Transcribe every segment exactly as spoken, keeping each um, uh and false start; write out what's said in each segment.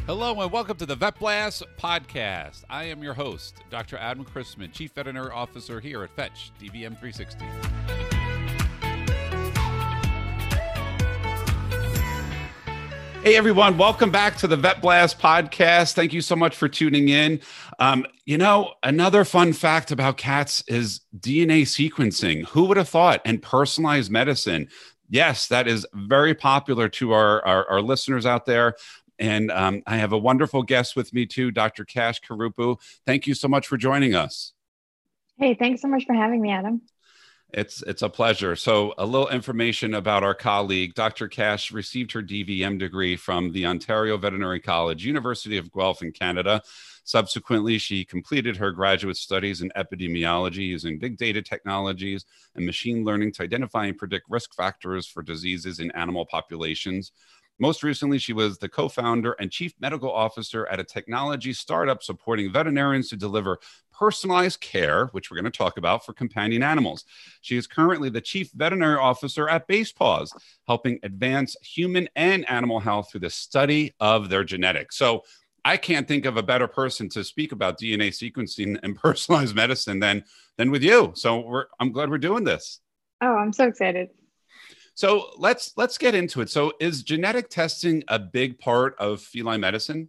Hello and welcome to the Vet Blast podcast. I am your host, Doctor Adam Chrisman, Chief Veterinary Officer here at Fetch D V M three sixty. Hey everyone, welcome back to the Vet Blast podcast. Thank you so much for tuning in. Um, you know, another fun fact about cats is D N A sequencing. Who would have thought? And personalized medicine. Yes, that is very popular to our, our, our listeners out there. And um, I have a wonderful guest with me too, Doctor Kash Karupu. Thank you so much for joining us. Hey, thanks so much for having me, Adam. It's it's a pleasure. So a little information about our colleague. Doctor Kash received her D V M degree from the Ontario Veterinary College, University of Guelph in Canada. Subsequently, she completed her graduate studies in epidemiology using big data technologies and machine learning to identify and predict risk factors for diseases in animal populations. Most recently, she was the co-founder and chief medical officer at a technology startup supporting veterinarians to deliver personalized care, which we're going to talk about, for companion animals. She is currently the chief veterinary officer at Basepaws, helping advance human and animal health through the study of their genetics. So I can't think of a better person to speak about D N A sequencing and personalized medicine than, than with you. So we're, I'm glad we're doing this. Oh, I'm so excited. So let's let's get into it. So is genetic testing a big part of feline medicine?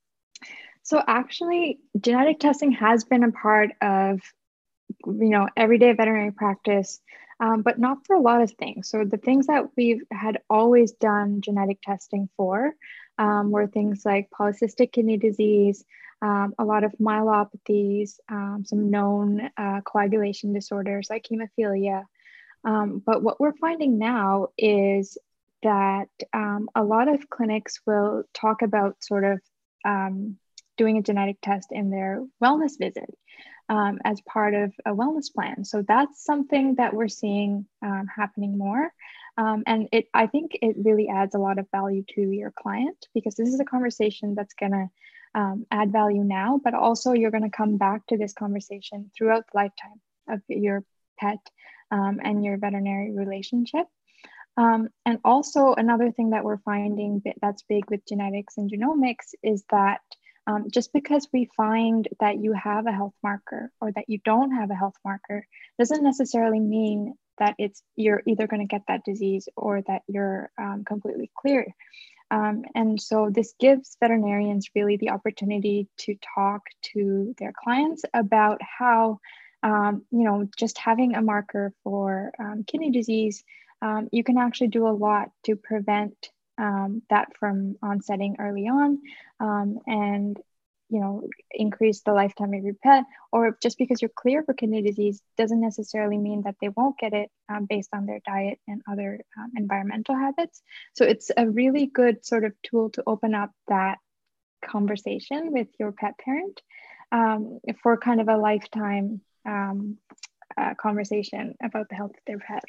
So actually, genetic testing has been a part of, you know, everyday veterinary practice, um, but not for a lot of things. So the things that we've had always done genetic testing for um, were things like polycystic kidney disease, um, a lot of myelopathies, um, some known uh, coagulation disorders like hemophilia. Um, but what we're finding now is that um, a lot of clinics will talk about sort of um, doing a genetic test in their wellness visit um, as part of a wellness plan. So that's something that we're seeing um, happening more. Um, and it, I think it really adds a lot of value to your client, because this is a conversation that's going to um, add value now, but also you're going to come back to this conversation throughout the lifetime of your pet Um, and your veterinary relationship. Um, and also another thing that we're finding that's big with genetics and genomics is that um, just because we find that you have a health marker or that you don't have a health marker doesn't necessarily mean that it's you're either going to get that disease or that you're um, completely clear. Um, and so this gives veterinarians really the opportunity to talk to their clients about how Um, you know, just having a marker for um, kidney disease, um, you can actually do a lot to prevent um, that from onsetting early on, um, and, you know, increase the lifetime of your pet. Or just because you're clear for kidney disease doesn't necessarily mean that they won't get it um, based on their diet and other um, environmental habits. So it's a really good sort of tool to open up that conversation with your pet parent um, for kind of a lifetime um, uh, conversation about the health of their pet.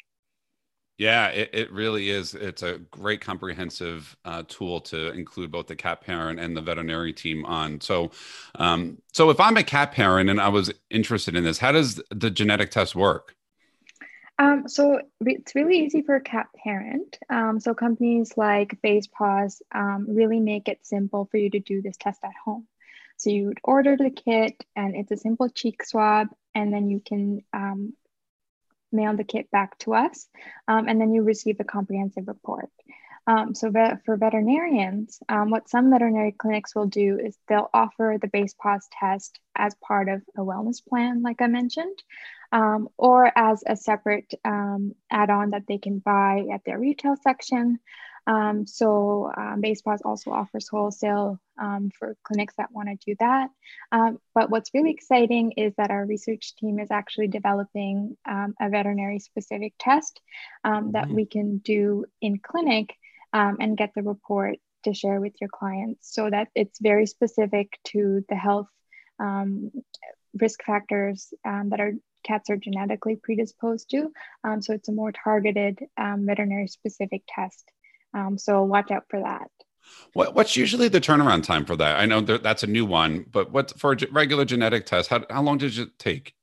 Yeah, it, it really is. It's a great comprehensive uh, tool to include both the cat parent and the veterinary team on. So, um, so if I'm a cat parent and I was interested in this, how does the genetic test work? Um, so it's really easy for a cat parent. Um, so companies like Basepaws um, really make it simple for you to do this test at home. So you would order the kit and it's a simple cheek swab, and then you can um, mail the kit back to us, um, and then you receive a comprehensive report. Um, so vet- for veterinarians, um, what some veterinary clinics will do is they'll offer the Basepaws test as part of a wellness plan, like I mentioned, um, or as a separate um, add-on that they can buy at their retail section. Um, so um, Basepaws also offers wholesale um, for clinics that want to do that. Um, but what's really exciting is that our research team is actually developing um, a veterinary specific test um, that Mm-hmm. we can do in clinic um, and get the report to share with your clients, so that it's very specific to the health um, risk factors um, that our cats are genetically predisposed to. Um, so it's a more targeted um, veterinary specific test. Um, so watch out for that. What, what's usually the turnaround time for that? I know that that's a new one, but what for a ge- regular genetic test, how, how long does it take?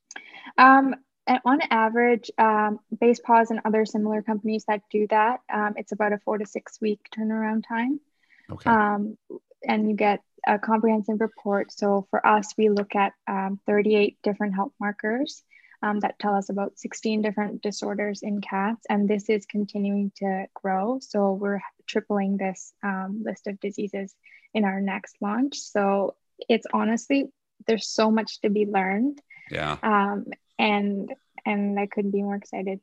Um, and on average, um, Basepaws and other similar companies that do that, um, it's about a four to six week turnaround time. Okay. Um, and you get a comprehensive report. So for us, we look at um, thirty-eight different health markers um, that tell us about sixteen different disorders in cats. And this is continuing to grow. So we're tripling this um, list of diseases in our next launch. So it's honestly, there's so much to be learned. Yeah. Um, and and I couldn't be more excited.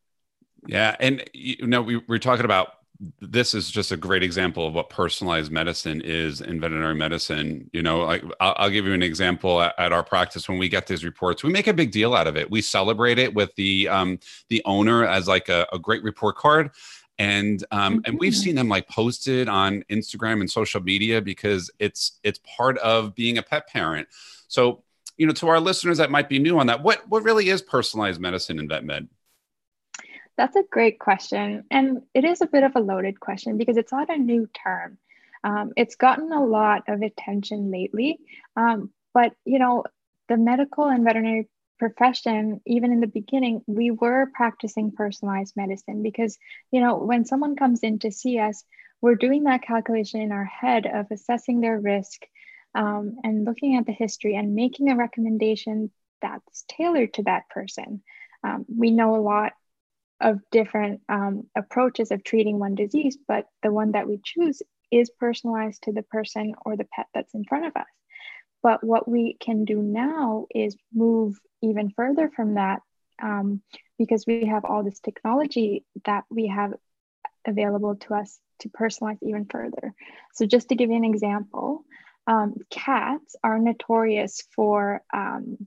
Yeah. And, you know, we, we're talking about, this is just a great example of what personalized medicine is in veterinary medicine. You know, like I'll, I'll give you an example at, at our practice. When we get these reports, we make a big deal out of it. We celebrate it with the, um, the owner as like a, a great report card. And, um, mm-hmm. and we've seen them like posted on Instagram and social media because it's, it's part of being a pet parent. So, you know, to our listeners that might be new on that, what, what really is personalized medicine in vet med? That's a great question. And it is a bit of a loaded question because it's not a new term. Um, it's gotten a lot of attention lately. Um, but, you know, the medical and veterinary profession, even in the beginning, we were practicing personalized medicine because, you know, when someone comes in to see us, we're doing that calculation in our head of assessing their risk um, and looking at the history and making a recommendation that's tailored to that person. Um, we know a lot of different um, approaches of treating one disease, but the one that we choose is personalized to the person or the pet that's in front of us. But what we can do now is move even further from that um, because we have all this technology that we have available to us to personalize even further. So just to give you an example, um, cats are notorious for um,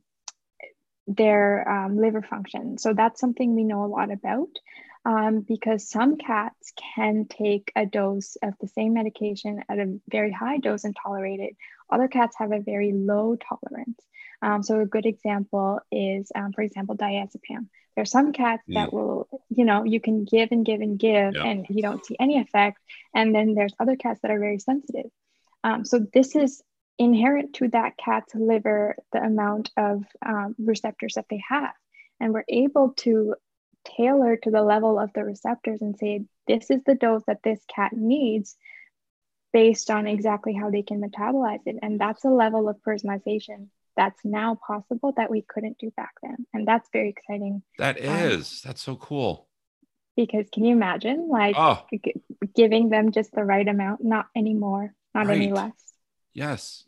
their um, liver function. So that's something we know a lot about um, because some cats can take a dose of the same medication at a very high dose and tolerate it. Other cats have a very low tolerance. Um, so a good example is, um, for example, diazepam. There are some cats mm. that will, you know, you can give and give and give yep. and you don't see any effect. And then there's other cats that are very sensitive. Um, so this is inherent to that cat's liver, the amount of um, receptors that they have. And we're able to tailor to the level of the receptors and say, this is the dose that this cat needs based on exactly how they can metabolize it. And that's a level of personalization that's now possible that we couldn't do back then. And that's very exciting. That is, um, that's so cool. Because can you imagine like oh. g- giving them just the right amount, not any more, not right. any less. Yes.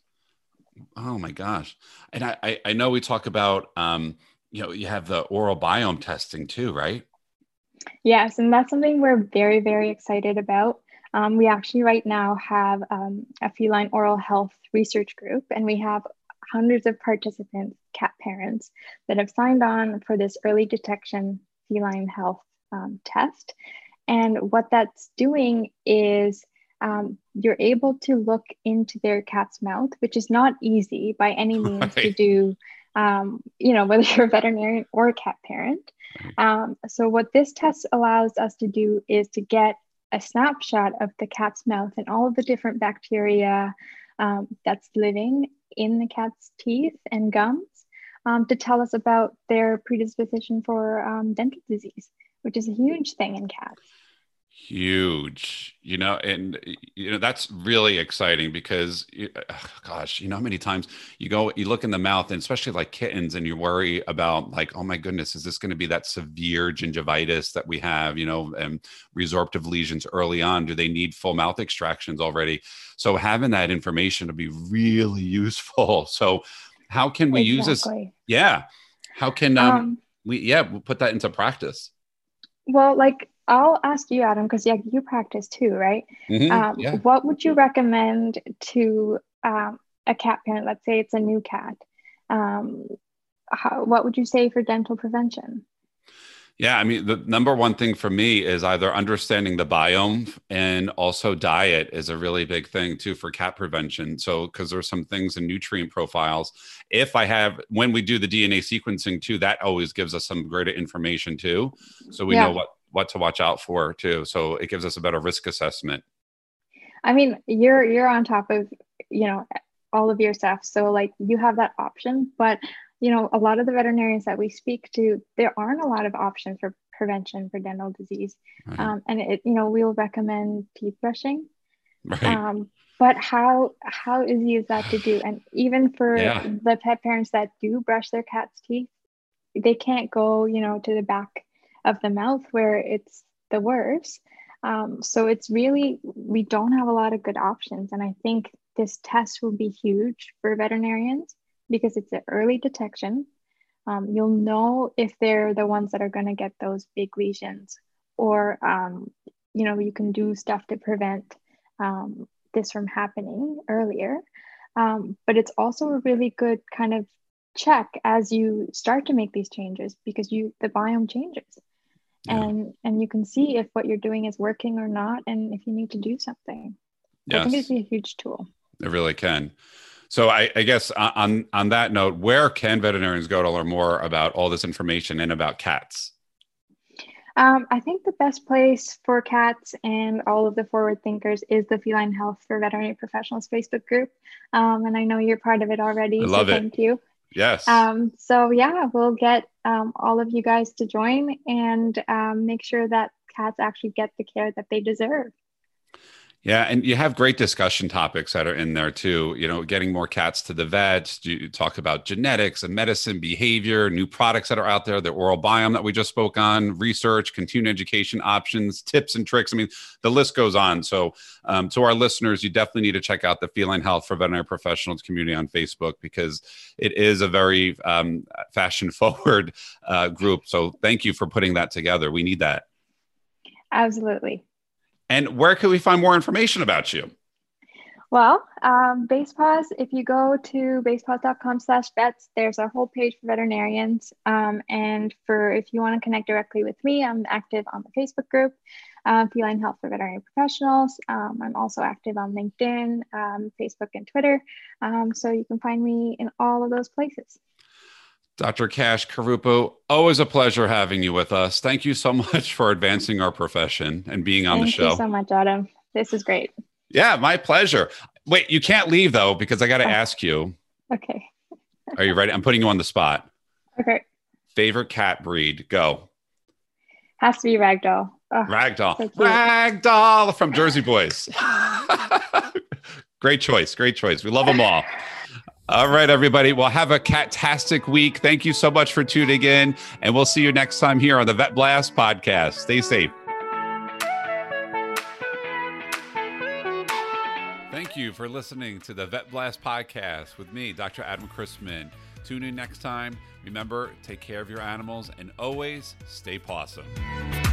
Oh my gosh. And I, I, I know we talk about, um, you know, you have the oral biome testing too, right? Yes. And that's something we're very, very excited about. Um, we actually right now have um, a feline oral health research group, and we have hundreds of participants, cat parents, that have signed on for this early detection feline health um, test. And what that's doing is Um, you're able to look into their cat's mouth, which is not easy by any means right. to do, um, you know, whether you're a veterinarian or a cat parent. Um, so what this test allows us to do is to get a snapshot of the cat's mouth and all of the different bacteria um, that's living in the cat's teeth and gums um, to tell us about their predisposition for um, dental disease, which is a huge thing in cats. Huge, you know, and you know that's really exciting because, oh, gosh, you know how many times you go, you look in the mouth, and especially like kittens, and you worry about like, oh my goodness, is this going to be that severe gingivitis that we have, you know, and resorptive lesions early on? Do they need full mouth extractions already? So having that information to be really useful. So how can we exactly. use this? Yeah, how can um, um we yeah we'll put that into practice? Well, like. I'll ask you, Adam, because yeah, you practice too, right? Mm-hmm, um, yeah. What would you recommend to um, a cat parent? Let's say it's a new cat. Um, how, what would you say for dental prevention? Yeah, I mean, the number one thing for me is either understanding the biome, and also diet is a really big thing too for cat prevention. So, because there's some things in nutrient profiles. If I have, when we do the D N A sequencing too, that always gives us some greater information too. So we yeah. know what what to watch out for too. So it gives us a better risk assessment. I mean, you're, you're on top of, you know, all of your stuff. So like you have that option, but you know, a lot of the veterinarians that we speak to, there aren't a lot of options for prevention for dental disease. Right. Um, and it, you know, we'll recommend teeth brushing. Right. Um, but how how easy is that to do? And even for Yeah. the pet parents that do brush their cat's teeth, they can't go, you know, to the back of the mouth where it's the worst. Um, so it's really, we don't have a lot of good options. And I think this test will be huge for veterinarians because it's an early detection. Um, you'll know if they're the ones that are going to get those big lesions, or, um, you know, you can do stuff to prevent um, this from happening earlier. Um, but it's also a really good kind of check as you start to make these changes, because you the biome changes, Yeah. and and you can see if what you're doing is working or not, and if you need to do something. So I think it'd Yes, be a huge tool. it really can. So I, I guess on on that note, where can veterinarians go to learn more about all this information and about cats? Um, I think the best place for cats and all of the forward thinkers is the Feline Health for Veterinary Professionals Facebook group. Um, and I know you're part of it I already, so love it. thank you. Yes. Um, so yeah, we'll get um, all of you guys to join and um, make sure that cats actually get the care that they deserve. Yeah, and you have great discussion topics that are in there too. You know, getting more cats to the vet. You talk about genetics and medicine, behavior, new products that are out there, the oral biome that we just spoke on, research, continuing education options, tips and tricks. I mean, the list goes on. So, um, to our listeners, you definitely need to check out the Feline Health for Veterinary Professionals community on Facebook, because it is a very um, fashion-forward uh, group. So, thank you for putting that together. We need that. Absolutely. And where can we find more information about you? Well, um, BasePaws, if you go to basepaws.com slash vets, there's a whole page for veterinarians. Um, and for if you want to connect directly with me, I'm active on the Facebook group, uh, Feline Health for Veterinary Professionals. Um, I'm also active on LinkedIn, um, Facebook, and Twitter. Um, so you can find me in all of those places. Doctor Kash Karupu, always a pleasure having you with us. Thank you so much for advancing our profession and being on Thank the show. you so much, Adam. This is great. Yeah, my pleasure. Wait, you can't leave though, because I got to oh. ask you. Okay. Are you ready? I'm putting you on the spot. Okay. Favorite cat breed? Go. Has to be Ragdoll. Oh, Ragdoll. so Ragdoll from Jersey Boys. Great choice. Great choice. We love them all. All right, everybody. Well, have a cat-tastic week. Thank you so much for tuning in, and we'll see you next time here on the Vet Blast podcast. Stay safe. Thank you for listening to the Vet Blast podcast with me, Doctor Adam Chrisman. Tune in next time. Remember, take care of your animals and always stay pawsome.